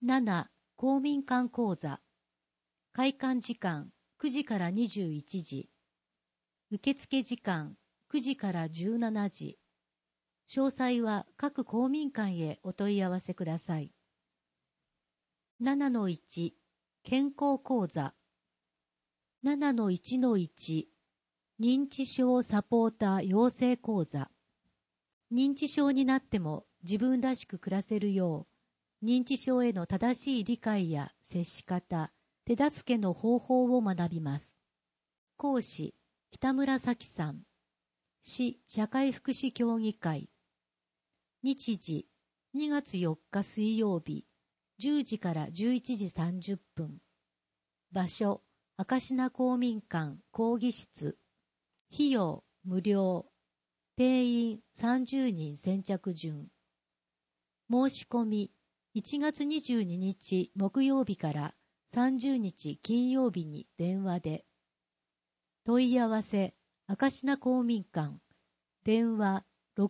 7. 公民館講座。開館時間9時から21時。受付時間9時から17時。詳細は各公民館へお問い合わせください。7-1 健康講座。7-1-1 認知症サポーター養成講座。認知症になっても自分らしく暮らせるよう、認知症への正しい理解や接し方、手助けの方法を学びます。講師、北村咲さん。市社会福祉協議会。日時、2月4日水曜日、10時から11時30分。場所、明科公民館講義室。費用、無料。定員30人先着順。申し込み、1月22日木曜日から30日金曜日に電話で。問い合わせ、明科公民館。電話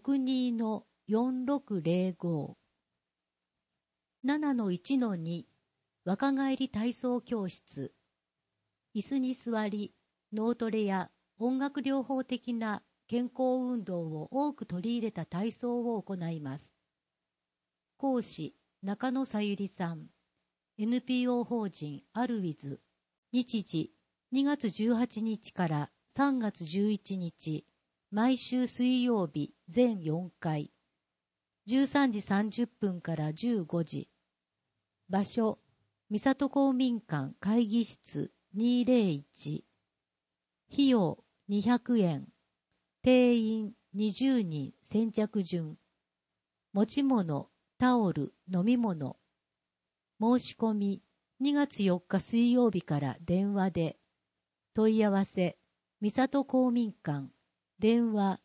62-4605。7-1-2 若返り体操教室。椅子に座り、脳トレや音楽療法的な健康運動を多く取り入れた体操を行います。講師、中野さゆりさん。NPO 法人アルウィズ。日時、2月18日から3月11日。毎週水曜日全4回。13時30分から15時。場所、三郷公民館会議室201。費用200円。定員20人先着順。持ち物、タオル、飲み物。申し込み、2月4日水曜日から電話で。問い合わせ、三郷公民館。電話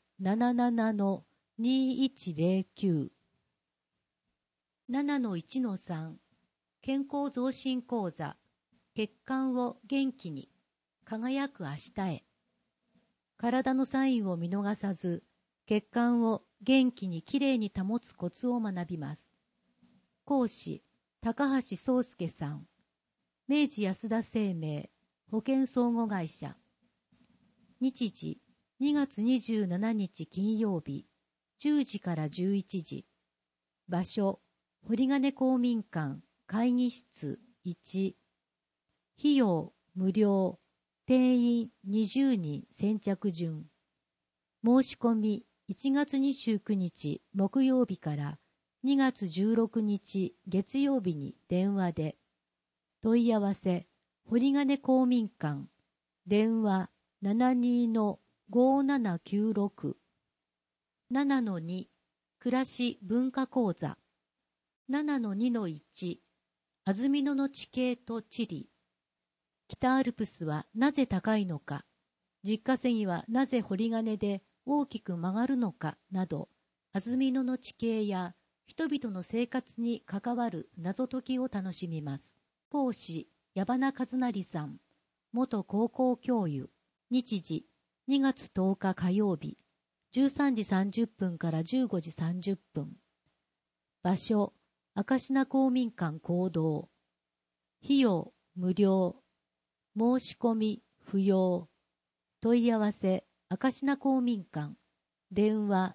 77-2109。7-1-3 健康増進講座。血管を元気に輝く明日へ。体のサインを見逃さず、血管を元気にきれいに保つコツを学びます。講師、高橋宗介さん。明治安田生命保険相互会社。日時、2月27日金曜日、10時から11時。場所、堀金公民館会議室1。費用、無料。定員20人先着順。申し込み1月29日木曜日から2月16日月曜日に電話で。問い合わせ、堀金公民館。電話 72-5796。7-2 暮らし文化講座。7-2-1 安曇野の地形と地理。北アルプスはなぜ高いのか、実家杉はなぜ堀金で大きく曲がるのかなど、安曇野の地形や人々の生活に関わる謎解きを楽しみます。講師、矢花和成さん。元高校教諭。日時、2月10日火曜日、13時30分から15時30分。場所、明科公民館講堂。費用、無料。申し込み、不要。問い合わせ、明科公民館。電話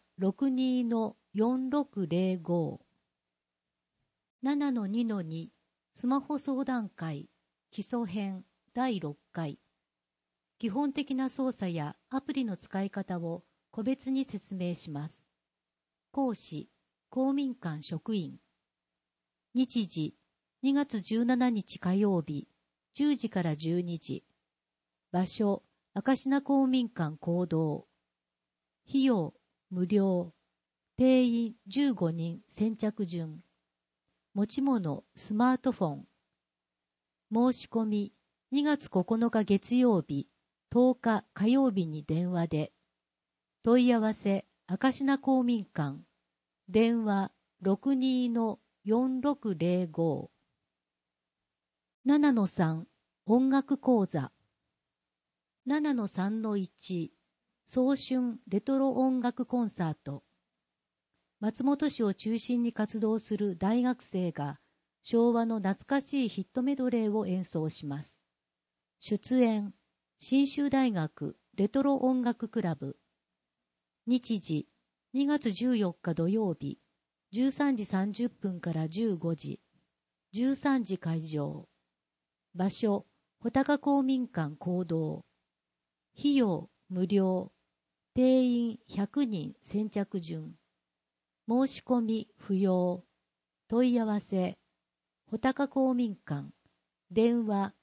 62-4605。7-2-2 スマホ相談会基礎編第6回。基本的な操作やアプリの使い方を個別に説明します。講師、公民館職員。日時、2月17日火曜日、10時から12時。場所、明科公民館講堂。費用、無料。定員15人先着順。持ち物、スマートフォン。申し込み、2月9日月曜日、10日火曜日に電話で。問い合わせ、明科公民館。電話 62-4605。7-3 音楽講座。7-3-1 早春レトロ音楽コンサート。松本市を中心に活動する大学生が昭和の懐かしいヒットメドレーを演奏します。出演、信州大学レトロ音楽クラブ。日時、2月14日土曜日、13時30分から15時、13時会場。場所、穂高公民館講堂。費用、無料。定員100人先着順。申し込み不要。問い合わせ、穂高公民館。電話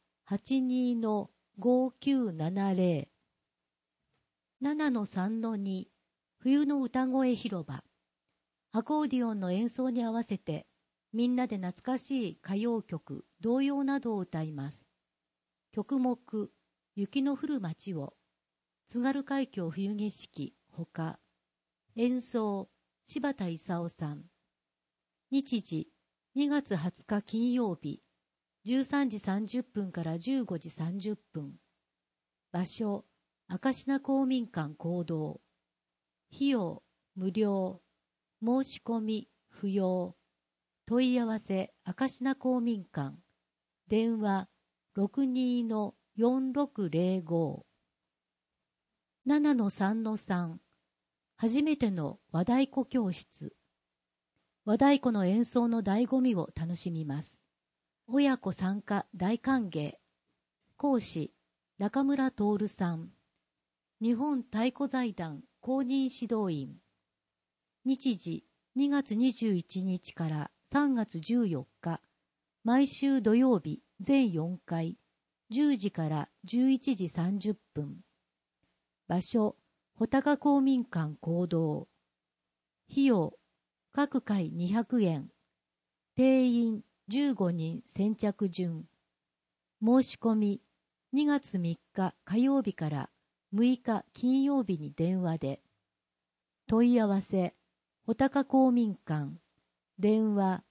82-5970。7-3-2。冬の歌声広場。アコーディオンの演奏に合わせて、みんなで懐かしい歌謡曲、童謡などを歌います。曲目、雪の降る街を。津軽海峡冬景色、ほか。演奏、柴田勲さん。日時、2月20日金曜日、13時30分から15時30分。場所、明科公民館講堂。費用、無料。申し込み、不要。問い合わせ、明科公民館。電話、62-4605。7-3-3。初めての和太鼓教室。和太鼓の演奏の醍醐味を楽しみます。親子参加大歓迎。講師、中村徹さん。日本太鼓財団公認指導員。日時、2月21日から3月14日。毎週土曜日全4回。10時から11時30分。場所、穂高公民館講堂。費用、各回200円。定員15人先着順。申し込み、2月3日火曜日から6日金曜日に電話で。問い合わせ、穂高公民館。電話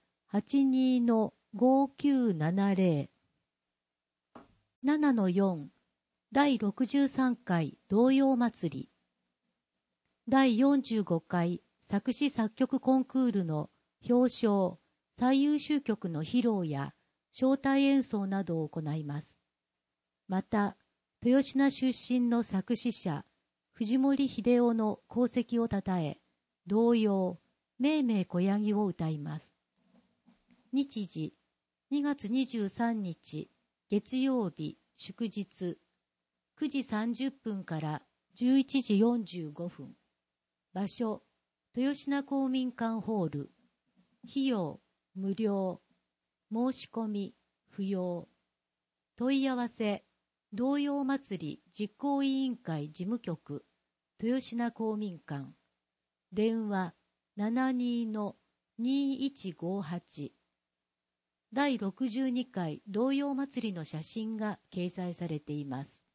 82-5970。7-4。第63回童謡祭り。第45回作詞作曲コンクールの表彰、最優秀曲の披露や招待演奏などを行います。また、豊品出身の作詞者、藤森秀夫の功績をたたえ、童謡、めいめいこやぎを歌います。日時、2月23日、月曜日、祝日、9時30分から11時45分。場所、豊品公民館ホール。費用、無料。申し込み、不要。問い合わせ、童謡祭り実行委員会事務局、豊品公民館。電話72-2158。第62回童謡祭りの写真が掲載されています。